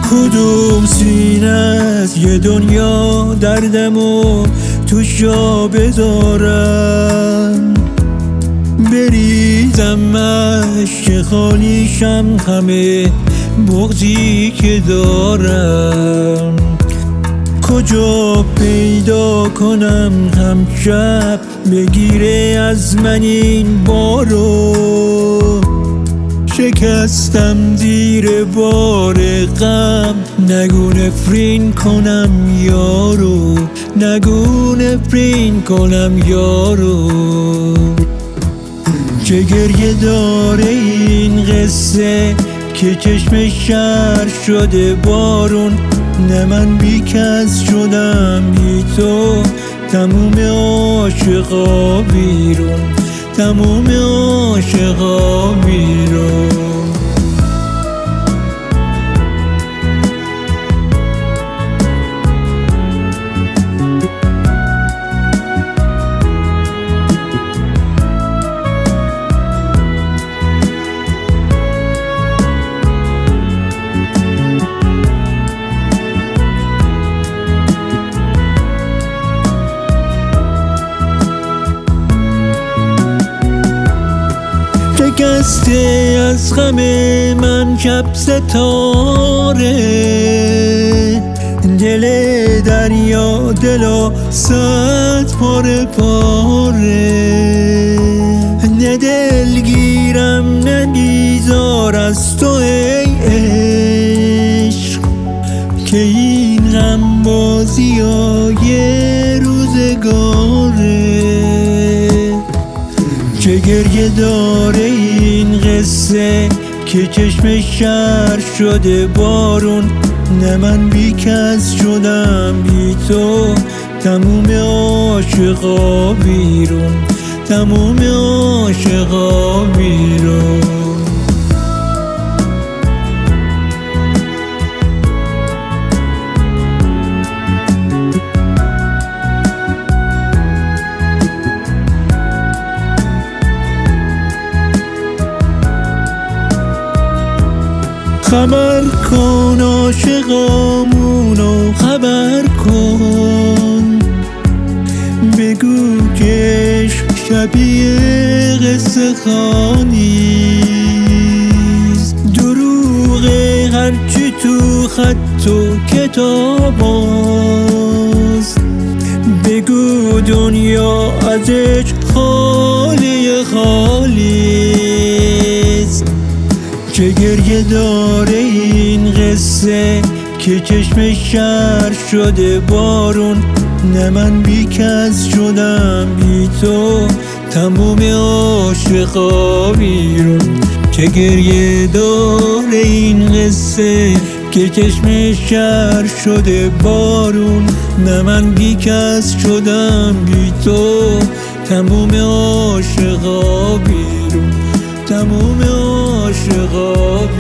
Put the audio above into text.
کدوم سینه از یه دنیا دردمو توش جا بذارم، بریزم اشک خالیشم همه بغضی که دارم. کجا پیدا کنم هم شب بگیره از من این بارو، شکستم زیر بار غم، نگو نفرین کنم یارو، نگو نفرین کنم یارو. چه گریه داره این قصه که چشم شهر شده بارون، نه من بی کس شدم بی تو، تموم عاشقا بیرون، تموم عاشقا بیرون. شکسته از غم من شب ستاره، دل دریا دلا صد پاره پاره. نه دلگیرم نه بیزار از تو ای عشق، که این غم بازی های روزگاره. چه گریه داره این قصه که چشم شهر شده بارون، نه من بی کس شدم بی تو، تموم عاشقا بیرون، تموم عاشقا بیرون. خبر کن عاشقامونو خبر کن، بگو که عشق شبیه قصه خوانیست، دروغ هرچی تو خط و کتاباست. بگو دنیا از عشق خالی خالیست. چه گریه داره این قصه که چشم شهر شده بارون، نه من بی کس شدم بی تو، تموم عاشقا بیرون. چه گریه داره این قصه که چشم شهر شده بارون، نه من بی کس شدم بی تو، تموم عاشقا بیرون، تموم عاشقا.